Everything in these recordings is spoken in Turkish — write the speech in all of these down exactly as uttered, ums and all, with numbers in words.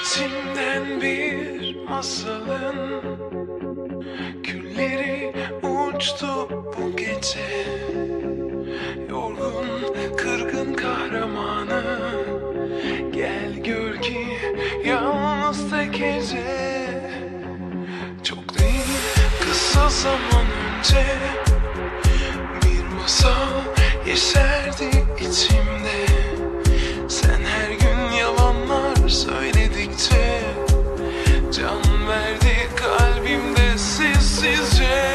İçimden bir masalın külleri uçtu bu gece. Yorgun, kırgın kahramanı, gel gör ki yalnız tek gece. Çok değil, kısa zaman önce bir masal yeşerdi içimde. Sen her gün yalanlar söyledikçe can verdi kalbimde sessizce.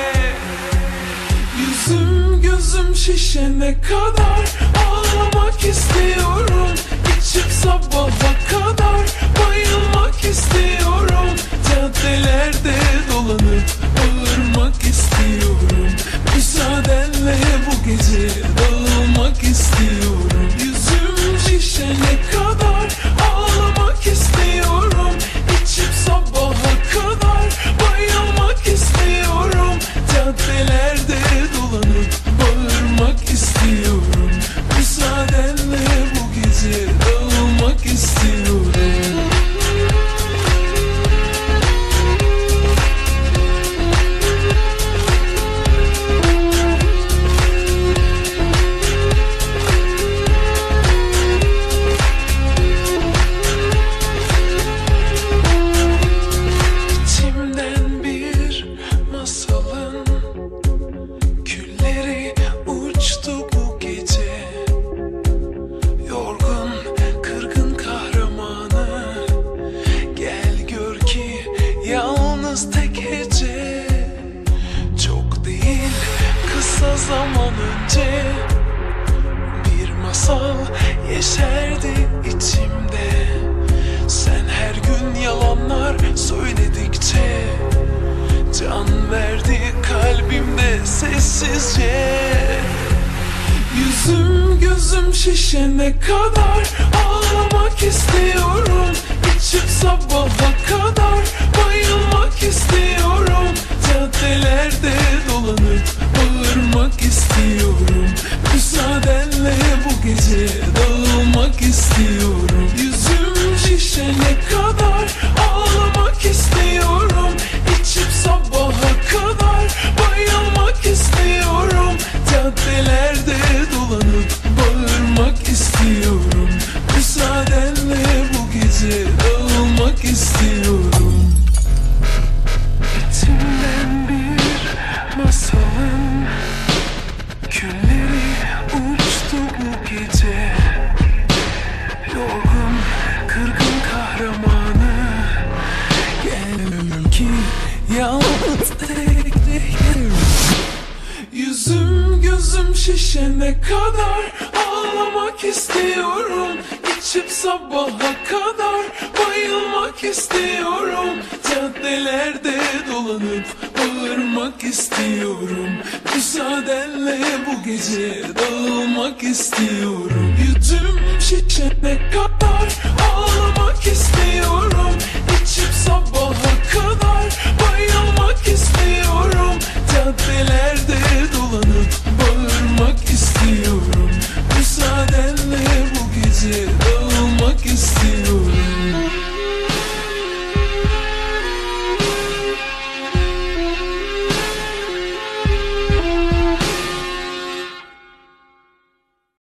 Yüzüm gözüm şişene kadar ağlamak istiyorum. İçip sabaha kadar bayılmak istiyorum. Caddelerde dolanıp bağırmak istiyorum. Müsaadenle bu gece dağılmak istiyorum. Yüzüm şişene kadar ağlamak istiyorum. İçip sabaha kadar bayılmak istiyorum. Caddelerde dolanıp bağırmak istiyorum. Müsaadenle bu gece dağılmak istiyorum. İçimden bir masalın külleri uçtu bu gece. Yorgun, kırgın kahramanı, gel gör ki yalnız tek gece. Çok değil, kısa zaman önce bir masal yeşerdi içimde. Sen her gün yalanlar söyledikçe can verdi kalbimde sessizce. Yüzüm gözüm şişene kadar ağlamak istiyorum. İçip sabaha kadar bayılmak istiyorum. Caddelerde dolanıp bağırmak istiyorum. Müsaadenle bu gece dağılmak istiyorum. Yüzüm şişene kadar ağlamak istiyorum. İçip sabaha kadar bayılmak istiyorum. Caddelerde dolanıp bağırmak istiyorum. Müsaadenle bu gece dağılmak istiyorum. İçimden bir masalın külleri uçtu bu gece. Yorgun, kırgın kahramanı, gel ki yalnız tek tek. Yüzüm gözüm şişene kadar ağlamak istiyorum. İçip sabaha kadar bayılmak istiyorum. Caddelerde dolanıp bağırmak istiyorum. Müsaadenle bu gece dağılmak istiyorum. Yüzüm şişene kadar ağlamak istiyorum.